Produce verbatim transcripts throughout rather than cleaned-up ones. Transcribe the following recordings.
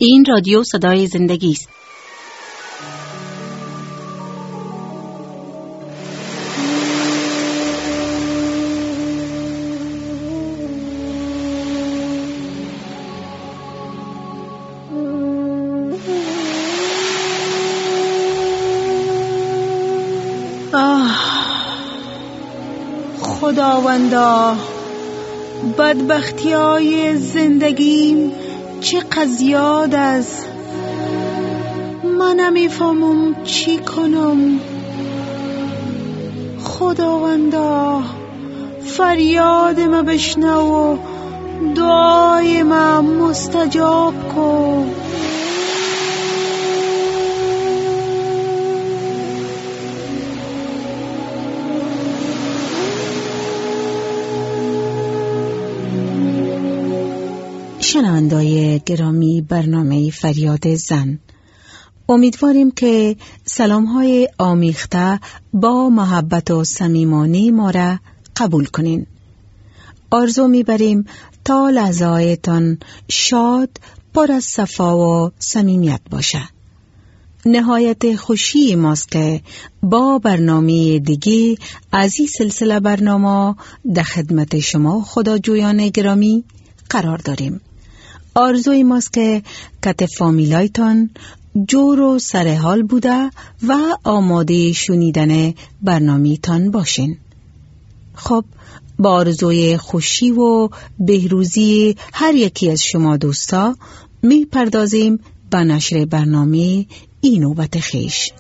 این رادیو صدای زندگی است. آه خداوندا، بدبختی های زندگیم چقدر زیاد است. من نمیفهمم چی کنم. خداوندا فریاد ما بشنو و دعای ما مستجاب کن. شنوندای گرامی برنامه فریاد زن، امیدواریم که سلام‌های آمیخته با محبت و صمیمانه ما را قبول کنین. آرزو می‌بریم تا لحظه‌هایتان شاد، پر از صفا و صمیمیت باشه. نهایت خوشی ماست که با برنامه دیگه از این سلسله برنامه در خدمت شما خداجویان گرامی قرار داریم. آرزوی ماست که کت فامیلایتان جور و سرحال بوده و آماده شنیدن برنامه تان باشین. خب، با آرزوی خوشی و بهروزی هر یکی از شما دوستا می پردازیم به نشر برنامه این نوبت خویش.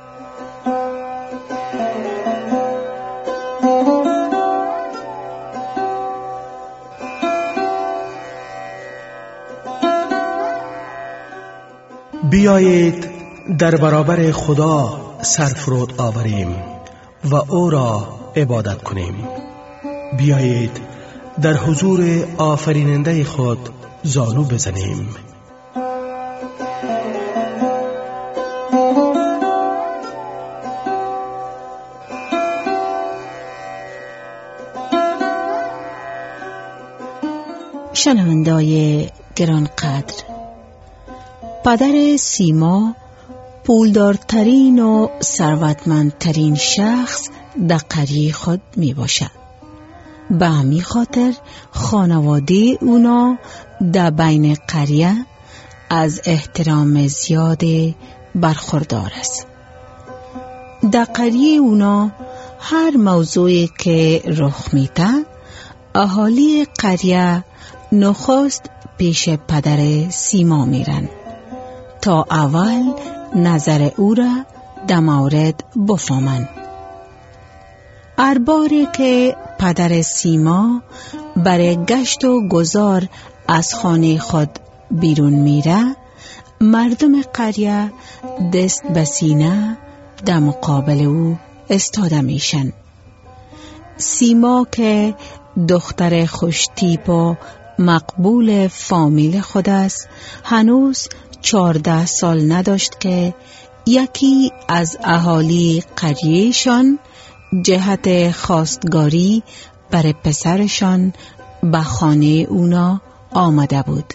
بیایید در برابر خدا سرفرود آوریم و او را عبادت کنیم. بیایید در حضور آفریننده خود زانو بزنیم. شنوندای گرانقدر، پدر سیما پولدارترین و ثروتمندترین شخص در قریه خود می باشد. به همین خاطر خانواده اونا در بین قریه از احترام زیاد برخوردار است. در قریه اونا هر موضوعی که رخ میده، اهالی قریه نخست پیش پدر سیما میرن تا اول نظر او را در مورد بفهمن. هر باری که پدر سیما برای گشت و گذار از خانه خود بیرون میره، مردم قریه دست به سینه در مقابل او استاده میشن. سیما که دختر خوشتیپ و مقبول فامیل خود است، هنوز چارده سال نداشت که یکی از اهالی قریهشان جهت خواستگاری بر پسرشان به خانه اونا آمده بود.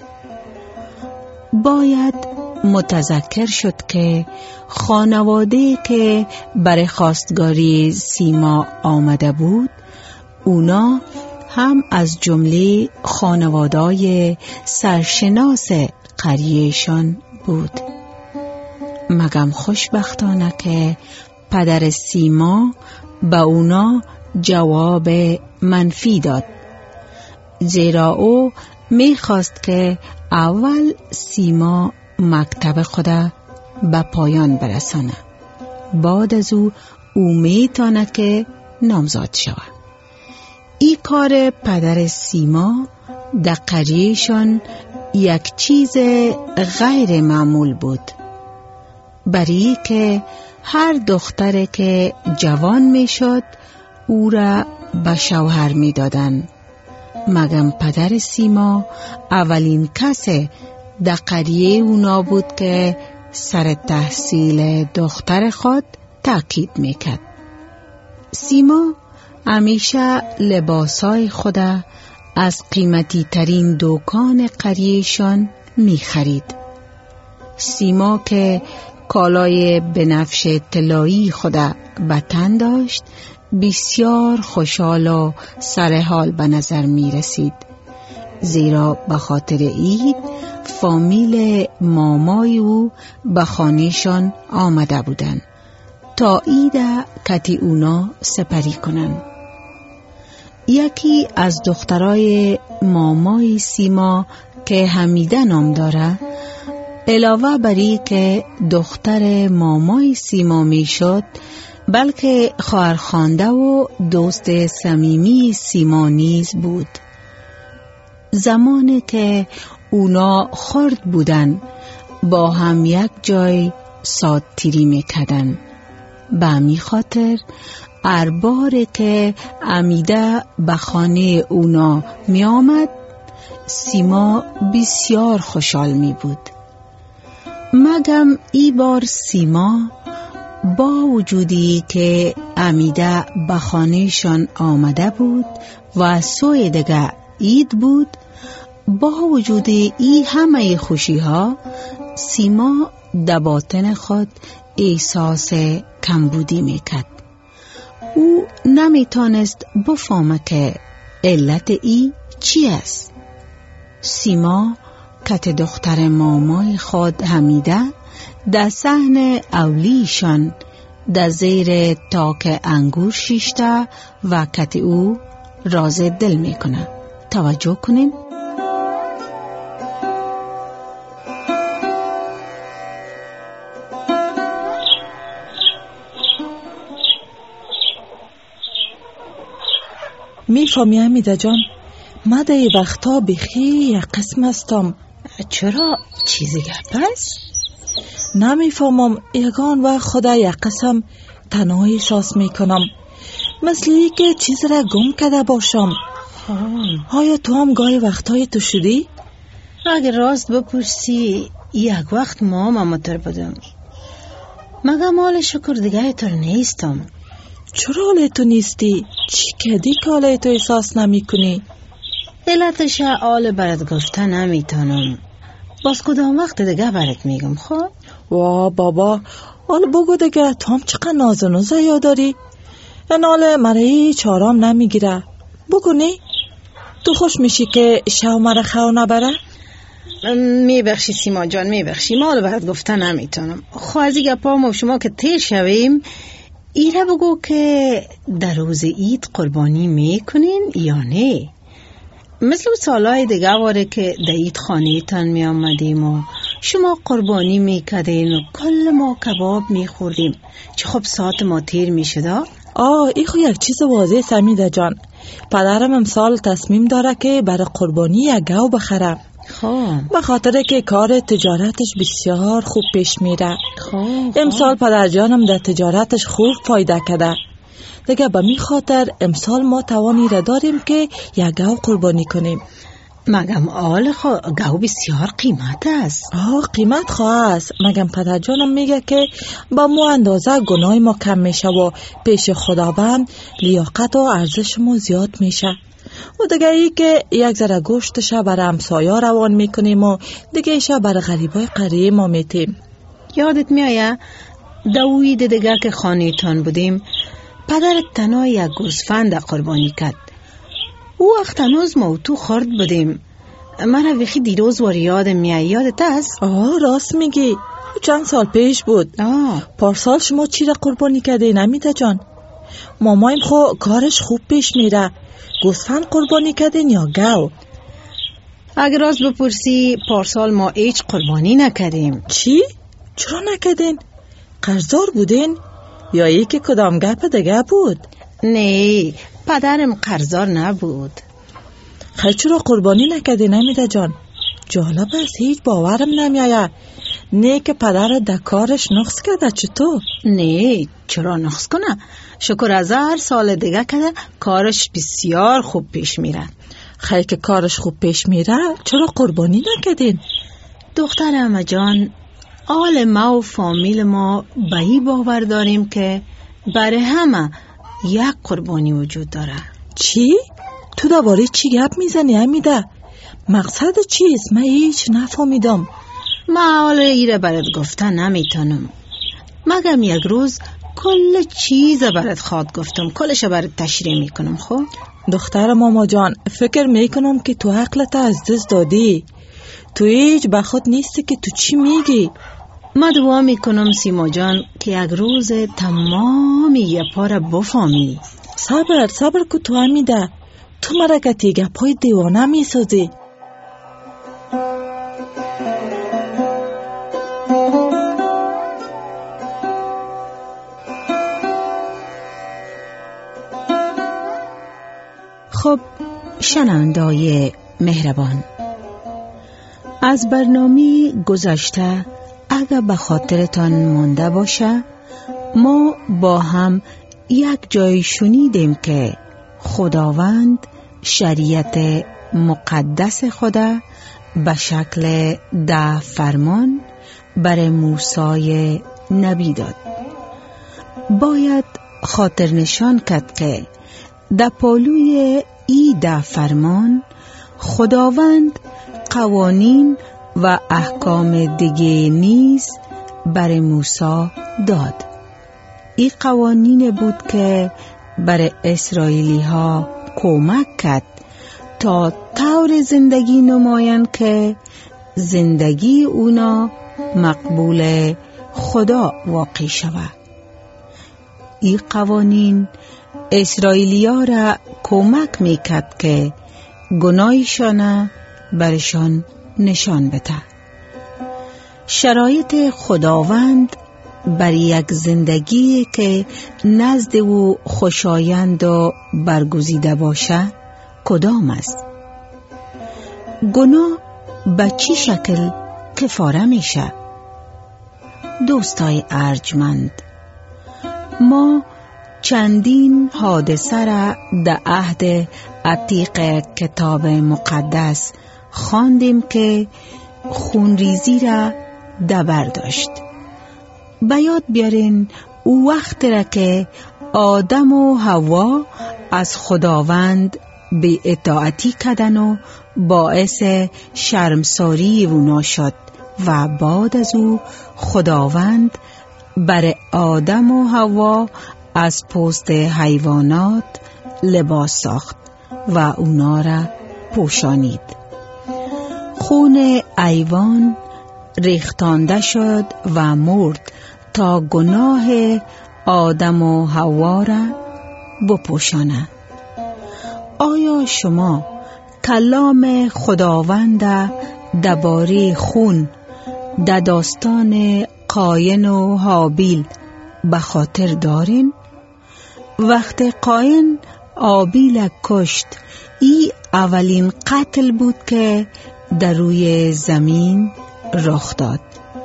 باید متذکر شد که خانواده که بر خواستگاری سیما آمده بود، اونا هم از جمله خانواده‌های سرشناس قریهشان بود. مگم خوشبختانه که پدر سیما به اونا جواب منفی داد، زیرا او میخواست که اول سیما مکتب خود به پایان برسانه، بعد از او او میتونه که نامزاد شود. این کار پدر سیما در قریهشان یک چیز غیر معمول بود، برای که هر دختر که جوان می شد او را به شوهر می دادن. مگم پدر سیما اولین کس در قریه اونا بود که سر تحصیل دختر خود تأکید می کرد. سیما همیشه لباسای خدا از قیمتی ترین دکان قریهشان می خرید. سیما که کالای بنفش طلایی خود به تن داشت بسیار خوشحال و سرحال به نظر می رسید، زیرا به خاطر عید فامیل مامای او به خانهشان آمده بودند تا عید کتی اونا سپری کنند. یکی از دخترای مامای سیما که حمیده نام داره، علاوه بری که دختر مامای سیما می شد، بلکه خواهرخوانده و دوست صمیمی سیما نیز بود. زمانی که اونا خرد بودن با هم یک جای سات تیری میکردن. به می خاطر هر بار که امیده به خانه اونا می آمد سیما بسیار خوشحال می بود. مگم ای بار سیما با وجودی که امیده به خانهشان آمده بود و سوی دیگه عید بود، با وجود ای همه خوشی ها سیما در باطن خود احساس کمبودی میکرد. او نمیتونست بفهمه که علت ای چی است. سیما کت دختر مامای خود حمیده در صحن اولیشان در زیر تاک انگور شیشته و کت او راز دل میکنه. توجه کنین. میفهمی حمیده جان، من در وقتا بخی یک قسم هستم. چرا؟ چیزی گپ است؟ نمیفهمم، یگان و خدا یک قسم تنهایی احساس میکنم، مثل ای که چیز را گم کرده باشم. آیا تو هم گاهی وقتای تو شدی؟ اگر راست بپرسی یک وقت ما هم مطر بودم، مگم حال شکر دیگه تو نیستم. چرا حال تو نیستی؟ چی کردی که حال تو احساس نمی کنی؟ علتش حال برات گفته نمیتونم، باز کدام وقت دیگه برات میگم. خب وا بابا، حال بگو دیگه، تو هم چقدر ناز و نوزه یاد داری؟ این حال مرایی چارام نمیگیره. بگو نی؟ تو خوش میشی که شو مرا خو نبره؟ میبخشی سیما جان، میبخشی، ما حال برات گفته نمیتونم. خب از این گپا ما شما که تیر شویم، ایره بگو که در روز عید قربانی میکنین یا نه؟ مثل سالهای دیگه واره که در عید خانه تان می آمدیم و شما قربانی میکردین و کل ما کباب میخوردیم، چه خب ساعت ما تیر میشده. آه ای خو یک چیز واضح سمیده جان، پدرم امسال تصمیم داره که برای قربانی یک گاو بخره. خب به خاطر که کار تجارتش بسیار خوب پیش میره. خب امسال پدر جانم در تجارتش خوب فایده کرده دیگه، به می خاطر امسال ما توانی را داریم که یک گاو قربانی کنیم. مگم آل خو گاو بسیار قیمت است. آه قیمت خواه است، مگم پدر جانم میگه که با مو اندازه گناه ما کم میشه و پیش خداوند لیاقت و ارزش ما زیاد میشه. و دیگه ای که یک ذره گوشتش برای همسایا روان میکنیم و دیگه ایشه برای غریبای قریه ما میتیم. یادت میایه دوید دیگه که خانه تان بودیم، پدرت تنها یک گوسفند قربانی کرد. او وقت هنوز ما و تو خورد بودیم. من ویخی دیروز وار یادم میای، یادت است؟ آه راست میگی، چند سال پیش بود. آه پارسال شما چی را قربانی کرده نمیده جان؟ مامایم خو کارش خوب پیش میره، گوسفند قربانی کردین یا گاو؟ اگر راست بپرسی پارسال ما هیچ قربانی نکردیم. چی؟ چرا نکردین؟ قرضدار بودین؟ یا ای که کدام گپ دیگه بود؟ نه پدرم قرضدار نبود. خیلی چرا قربانی نکردین نمیده جان؟ جالب است، هیچ باورم نمیایه. نه که پدر در کارش نقص کرده چطور؟ نه چرا نقص کنه؟ شکر از هر سال دیگه کرده کارش بسیار خوب پیش میره. خیلی که کارش خوب پیش میره چرا قربانی نکردین؟ دختر اما جان، آل ما و فامیل ما به این باور داریم که برای همه یک قربانی وجود داره. چی؟ تو دوباره چی گپ میزنی امیده؟ مقصد چیست؟ من هیچ نفهمیدم. ما حالا ایره برات گفتن نمیتونم، مگم یک روز کل چیز برات خواد گفتم، کلش برات تشریح میکنم. خب دختر ماما جان، فکر میکنم که تو عقلت از دست دادی. تو هیچ به خود نیستی که تو چی میگی. ما دعا میکنم سیما جان که یک روز تمامی یه پا را بفهمی. صبر صبر که تو همیده، تو مرکتی گه پای دیوانه میسازی. خب شنوندای مهربان، از برنامه گذشته اگر به خاطرتان مانده باشه، ما با هم یک جای شنیدیم که خداوند شریعت مقدس خدا به شکل ده فرمان بر موسی نبی داد. باید خاطر نشان کرد که در پالوی ای ده فرمان خداوند قوانین و احکام دیگه نیز بر موسی داد. این قوانین بود که بر اسرائیلی ها کمک کرد تا طور زندگی نمایند که زندگی اونا مقبول خدا واقع شود. این قوانین اسرائیلیا را کمک میکرد که گناهشان برشان نشان بده. شرایط خداوند بر یک زندگی که نزد او خوشایند و برگزیده باشه کدام است؟ گناه به چی شکل کفاره میشه؟ دوستای ارجمند، ما چندین حادثه را در عهد عتیق کتاب مقدس خواندیم که خونریزی را دبر داشت. به یاد بیارین او وقت را که آدم و حوا از خداوند بی اطاعتی کردن و باعث شرمساری اونا شد و بعد از او خداوند بر آدم و حوا از پوست حیوانات لباس ساخت و اونا را پوشانید. خون حیوان ریختانده شد و مرد تا گناه آدم و حوا را بپوشاند. آیا شما کلام خداوند درباره خون در داستان قاین و هابیل به خاطر دارین؟ وقت قاین هابیل کشت، ای اولین قتل بود که در روی زمین رخ داد.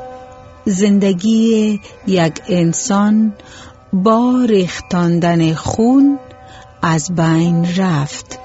زندگی یک انسان با ریختاندن خون از بین رفت.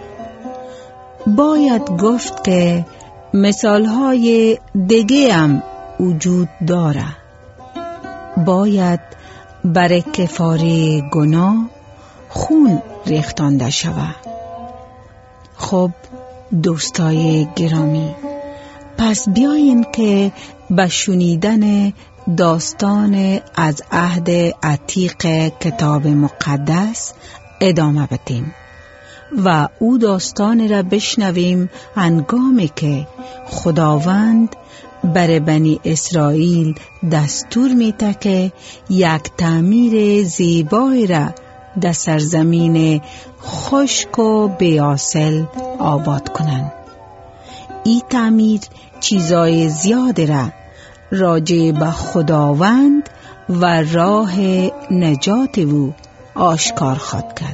باید گفت که مثالهای دیگه هم وجود داره. باید برای کفاره گناه خون ریختانده شود. خب دوستای گرامی، پس بیاین که به شنیدن داستان از عهد عتیق کتاب مقدس ادامه بدیم و او داستان را بشنویم هنگامی که خداوند بر بنی اسرائیل دستور میده که یک تعمیر زیبایی را در سرزمین خشک و بی‌حاصل آباد کنند. این تعمیر چیزای زیاد را راجع به خداوند و راه نجات او آشکار خواهد کرد.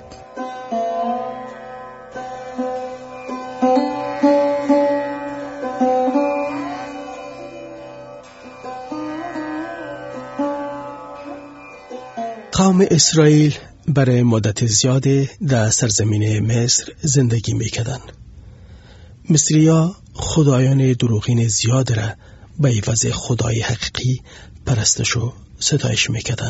قوم اسرائیل برای مدت زیادی در سرزمین مصر زندگی میکردند. مصری‌ها خدایان دروغین زیاد را به عوض خدای حقیقی پرستش و ستایش میکردند.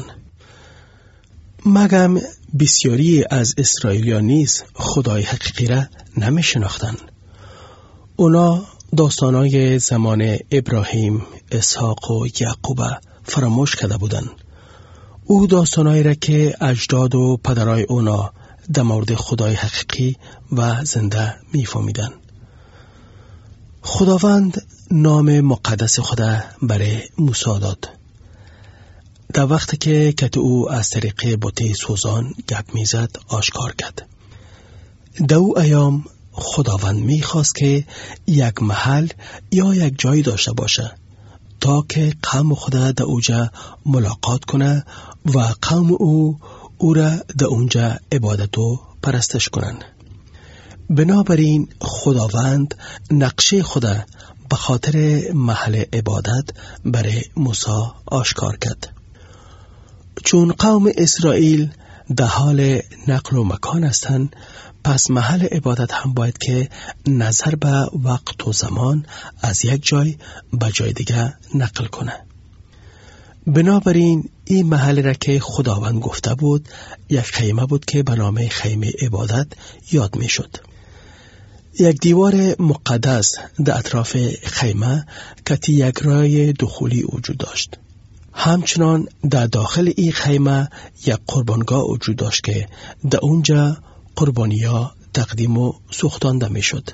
مگم بسیاری از اسرائیلیان نیز خدای حقیقی را نمیشناختند. اونا داستانهای زمان ابراهیم، اسحاق و یعقوب فراموش کرده بودند. او داستانهایی را که اجداد و پدرای اونا در مورد خدای حقیقی و زنده می‌فهمیدند. خداوند نام مقدس خدا برای موسی داد. در وقتی که کت او از طریق بت سوزان گپ میزد آشکار کرد. در او ایام خداوند میخواست که یک محل یا یک جایی داشته باشه تا که قوم خدا در اونجا ملاقات کنه و قوم او او را در اونجا عبادت و پرستش کنن. بنابراین خداوند نقشه خدا به خاطر محل عبادت برای موسی آشکار کرد. چون قوم اسرائیل در حال نقل و مکان هستند، پس محل عبادت هم باید که نظر به وقت و زمان از یک جای به جای دیگه نقل کنه. بنابراین این محل را که خداوند گفته بود یک خیمه بود که به نام خیمه عبادت یاد می شد. یک دیوار مقدس در اطراف خیمه که یک راه دخولی وجود داشت. همچنان در داخل این خیمه یک قربانگاه وجود داشت که در اونجا قربانی‌ها تقدیم و سوختانده می شد.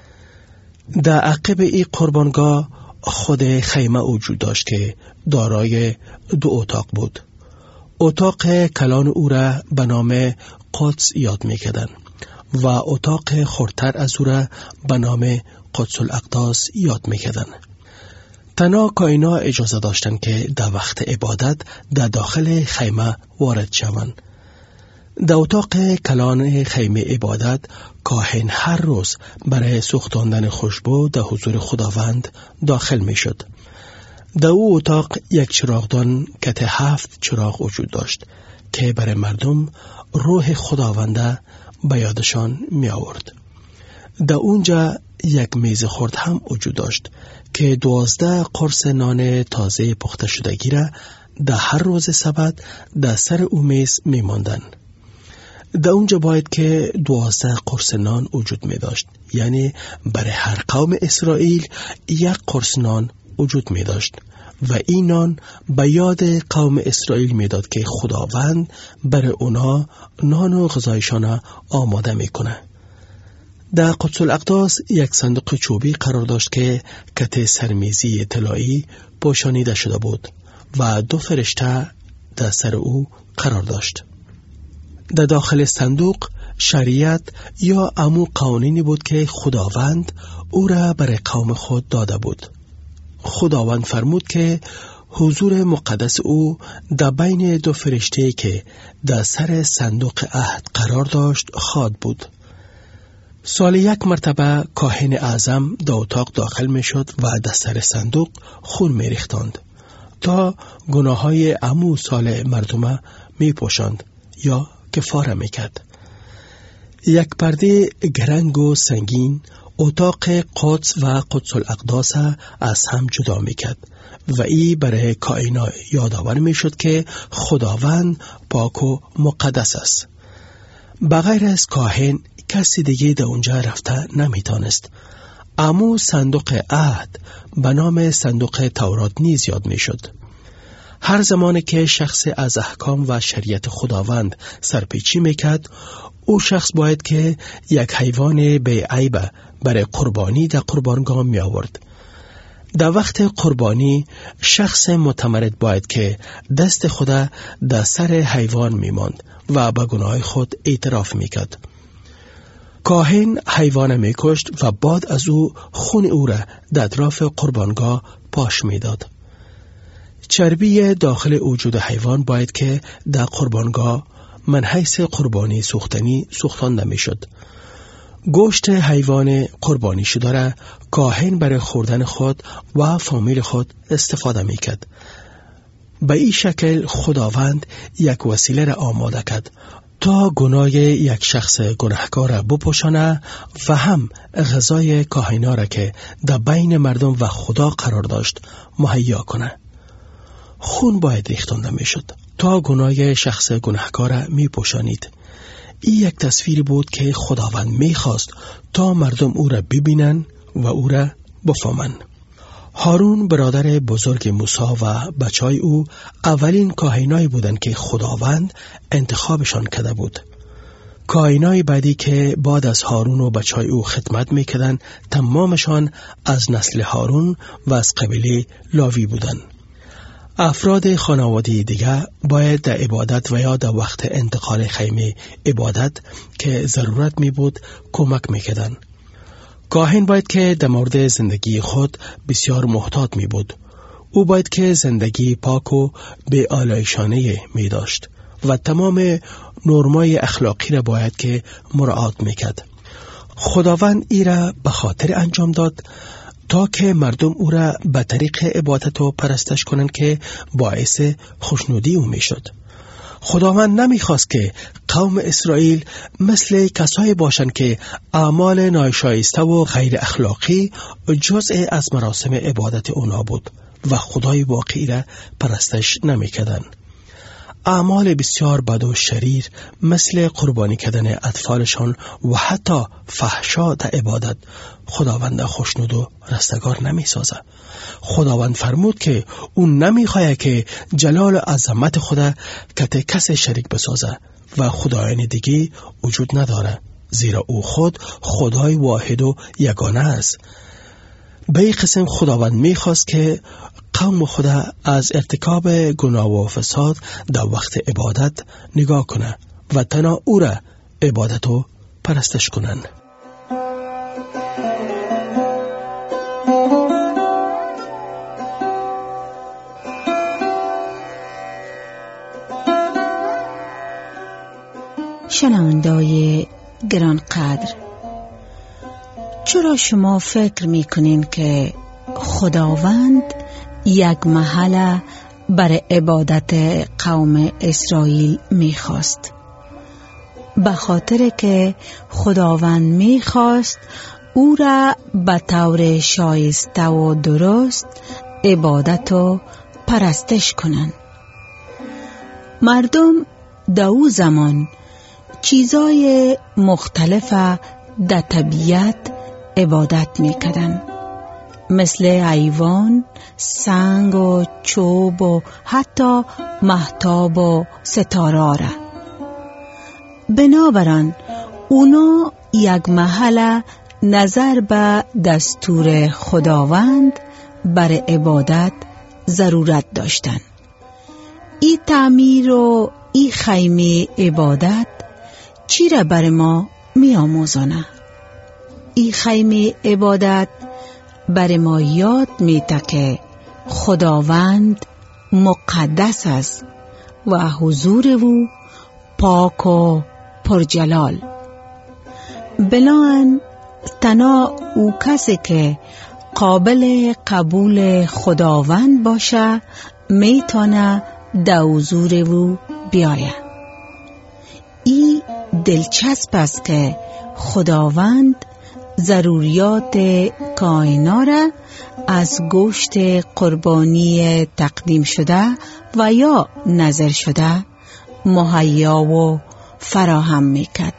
در عقب این قربانگاه خود خیمه وجود داشت که دارای دو اتاق بود. اتاق کلان او را به نام قدس یاد می کردن و اتاق خردتر از او را به نام قدس الاقداس یاد می کردن. تنها کائنا اجازه داشتند که در وقت عبادت در داخل خیمه وارد شوند. در اتاق کلان خیمه عبادت کاهن هر روز برای سوختاندن خوشبو در حضور خداوند داخل می شد. در او اتاق یک چراغدان کت هفت چراغ وجود داشت که برای مردم روح خداونده به یادشان می آورد. در اونجا یک میز خرد هم وجود داشت که دوازده قرص نان تازه پخته شدگی را در هر روز سبت در سر او میز می ماندن. در اونجا باید که دوازده قرص نان وجود می داشت، یعنی برای هر قوم اسرائیل یک قرص نان وجود می داشت و این نان به یاد قوم اسرائیل می داد که خداوند برای اونا نان و غذایشان آماده می کنه. در قدس الاقداس یک صندوق چوبی قرار داشت که کت سرمیزی طلایی پوشانیده شده بود و دو فرشته در سر او قرار داشت. در داخل صندوق شریعت یا امو قوانینی بود که خداوند او را برای قوم خود داده بود. خداوند فرمود که حضور مقدس او در بین دو فرشته که در سر صندوق عهد قرار داشت خواد بود. سال یک مرتبه کاهن اعظم در اتاق داخل می شد و در سر صندوق خون می ریختند تا گناه های عمو سال مردم می پوشاند یا کفاره می کرد. یک پرده گرنگ و سنگین اتاق قدس و قدس الاقداس از هم جدا می کرد و ای برای کائنات یادآور می شد که خداوند پاک و مقدس است. بغیر از کاهن کسی دیگه در اونجا رفته نمیتونست. اما صندوق عهد به نام صندوق تورات نیز یاد میشد. هر زمانی که شخص از احکام و شریعت خداوند سرپیچی میکرد، او شخص باید که یک حیوان بی عیب برای قربانی در قربانگاه می آورد. در وقت قربانی شخص متمرد باید که دست خدا در سر حیوان می ماند و به گناه خود اعتراف می کرد. کاهن حیوان می کشت و بعد از او خون او را در اطراف قربانگاه پاش می داد. چربی داخل وجود حیوان باید که در قربانگاه من حیث قربانی سوختنی سوختانده می شد. گوشت حیوان قربانی شده را کاهن برای خوردن خود و فامیل خود استفاده می کرد. به این شکل خداوند یک وسیله را آماده کرد تا گناه یک شخص گناهکار را بپوشانه و هم غذای کاهنا را که در بین مردم و خدا قرار داشت مهیا کنه. خون باید ریختانده می شد تا گناه شخص گناهکار را می پوشانید. این یک تصویری بود که خداوند می خواست تا مردم او را ببینن و او را بفهمن. هارون برادر بزرگ موسی و بچای او اولین کاهنایی بودند که خداوند انتخابشان کرده بود. کاهنای بعدی که بعد از هارون و بچای او خدمت میکردند تمامشان از نسل هارون و از قبیله لاوی بودند. افراد خانواده دیگر باید در عبادت و یا در وقت انتقال خیمه عبادت که ضرورت می بود کمک می کردن. کاهن باید که در مورد زندگی خود بسیار محتاط می بود. او باید که زندگی پاک و به آلایشانه می داشت و تمام نرمای اخلاقی را باید که مراعات می کرد. خداوند ای را به خاطر انجام داد تا که مردم او را به طریق عبادت و پرستش کنند که باعث خوشنودی او می شد. خداوند نمی خواست که قوم اسرائیل مثل کسایی باشند که اعمال ناشایسته و غیر اخلاقی جزء از مراسم عبادت اونا بود و خدای واقعی را پرستش نمی کردند. اعمال بسیار بد و شریر مثل قربانی کردن اطفالشان و حتی فحشا در عبادت خداوند خوشنود و رستگار نمی سازه. خداوند فرمود که اون نمی خواهد که جلال و عظمت خدا کت کس شریک بسازه و خدایان دیگه وجود نداره، زیرا او خود خدای واحد و یگانه است. به این قسم خداوند می خواست که قوم خدا از ارتکاب گناه و فساد در وقت عبادت نگاه کنه و تنها او را عبادت و پرستش کنن. شنونده‌های گرانقدر، چرا شما فکر میکنین که خداوند یک محل برای عبادت قوم اسرائیل میخواست؟ به خاطر که خداوند میخواست او را به طور شایسته و درست عبادت و پرستش کنند. مردم در او زمان چیزای مختلف در طبیعت عبادت میکردن، مثل حیوان، سنگ و چوب و حتی مهتاب و ستاره را. بنابراین اونا یک محل نظر به دستور خداوند بر عبادت ضرورت داشتن. ای تعمیر و ای خیمه عبادت چی را بر ما می آموزانه؟ ای خیمه عبادت بر ما یاد می ده که خداوند مقدس است و حضور او پاک و پرجلال. بنابراین تنها او کسی که قابل قبول خداوند باشه می تونه در حضور او بیاید. ای دلچسب است که خداوند ضروریات کائنات را از گوشت قربانی تقدیم شده و یا نذر شده مهیا و فراهم میکرد.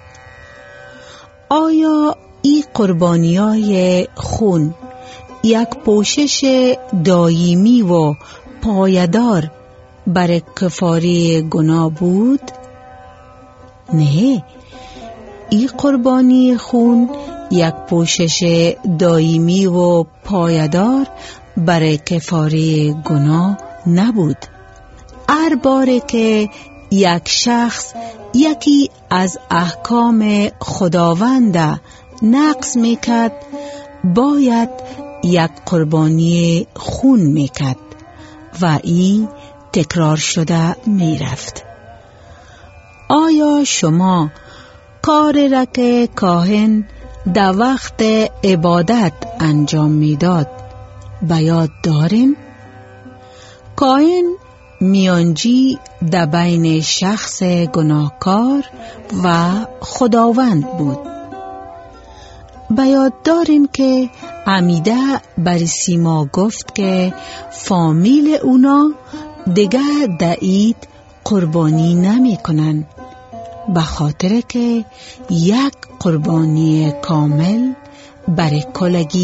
آیا این قربانی‌های خون یک پوشش دائمی و پایدار برای کفاره گناه بود؟ نه، این قربانی خون یک پوشش دائمی و پایدار برای کفاره گناه نبود. هر باره که یک شخص یکی از احکام خداوند نقض میکرد باید یک قربانی خون میکرد و این تکرار شده میرفت. آیا شما کار را که کاهن در وقت عبادت انجام میداد به یاد دارین؟ کاهن میانجی در بین شخص گناهکار و خداوند بود. به یاد دارین که حمیده بر سیما گفت که فامیل اونا دیگر در عید قربانی نمی کنن، به خاطر که یک قربانی کامل برای کلگی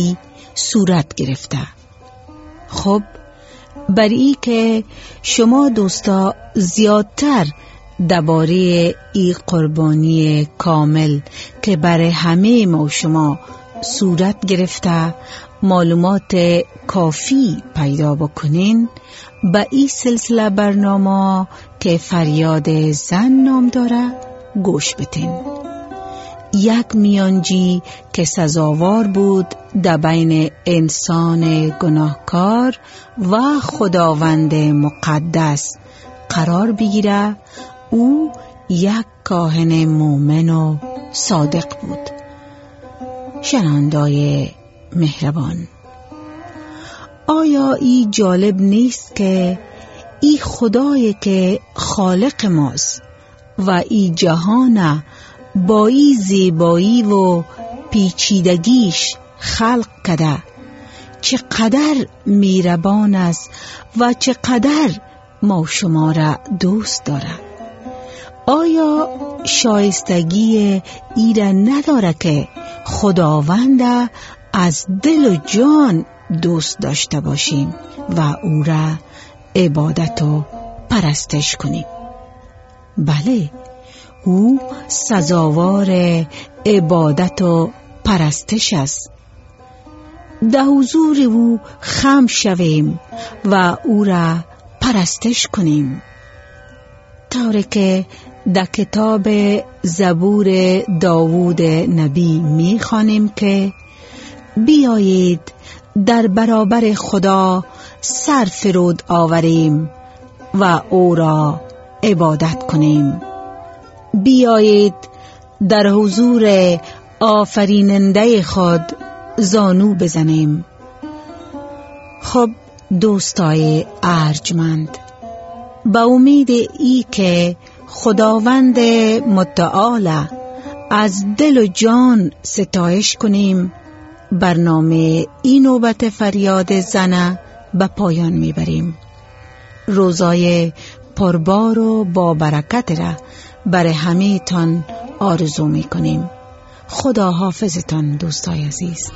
صورت گرفته. خب برای که شما دوستا زیادتر درباره ای قربانی کامل که برای همه ما و شما صورت گرفته معلومات کافی پیدا بکنین، به این سلسله برنامه که فریاد زن نام داره گوش بتین. یک میانجی که سزاوار بود در بین انسان گناهکار و خداوند مقدس قرار بگیره. او یک کاهن مومن و صادق بود. شنوندای مهربان، آیا ای جالب نیست که ای خدایی که خالق ماست و ای جهان با ای زیبایی و پیچیدگیش خلق کرده چقدر مهربان است و چقدر ما شما را دوست داره؟ آیا شایستگی ای را نداره که خداوند از دل و جان دوست داشته باشیم و او را عبادت و پرستش کنیم؟ بله، او سزاوار عبادت و پرستش است. در حضور او خم شویم و او را پرستش کنیم، طوری که در کتاب زبور داوود نبی می خوانیم که بیایید در برابر خدا سر فرود آوریم و او را عبادت کنیم. بیایید در حضور آفریننده خود زانو بزنیم. خب دوستای ارجمند، با امید ای که خداوند متعال از دل و جان ستایش کنیم، برنامه این نوبت فریاد زن به پایان میبریم. روزای پربار و با برکت را برای همه تان آرزو میکنیم. خدا حافظتان دوستای عزیز.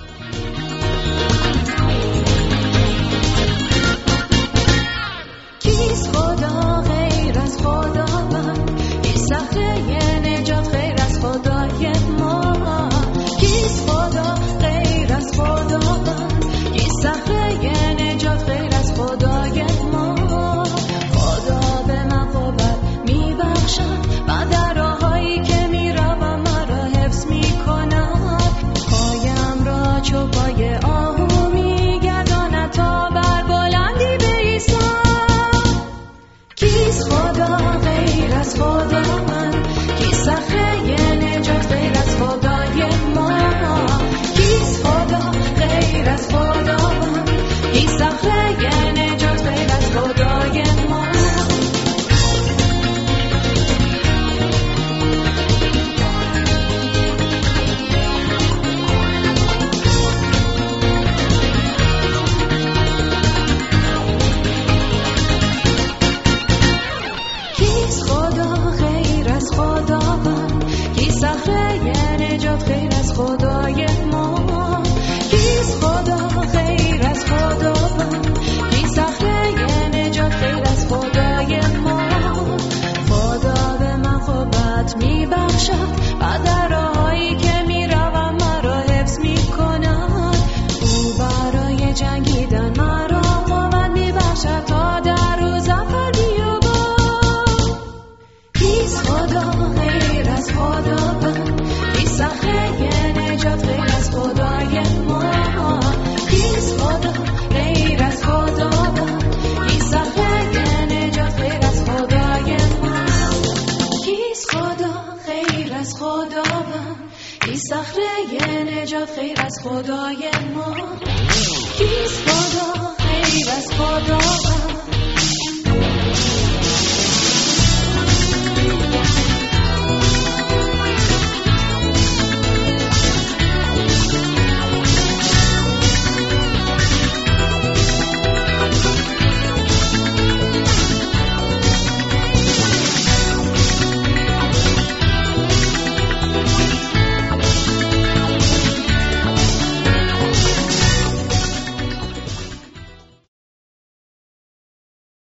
خیر از خدای ما، کیست خدا غیر از خدا؟